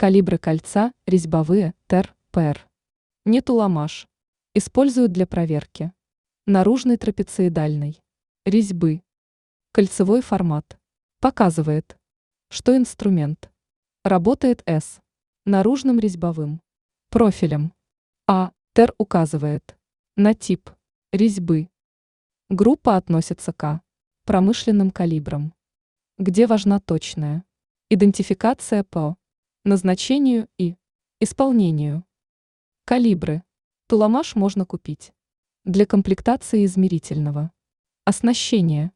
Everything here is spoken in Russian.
Калибры кольца резьбовые ТЭР-ПР. Не туламаш. Используют для проверки наружной трапециидальной резьбы. Кольцевой формат показывает, что инструмент работает с наружным резьбовым профилем, а ТЭР указывает на тип резьбы. Группа относится к промышленным калибрам, где важна точная идентификация по назначению и исполнению. Калибры туламаш можно купить для комплектации измерительного оснащения